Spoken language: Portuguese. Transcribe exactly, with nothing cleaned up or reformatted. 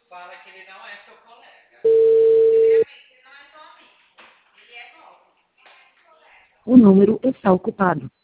Fala que ele não é seu colega. Primeiramente, ele não é seu amigo. Ele é novo. O número está ocupado.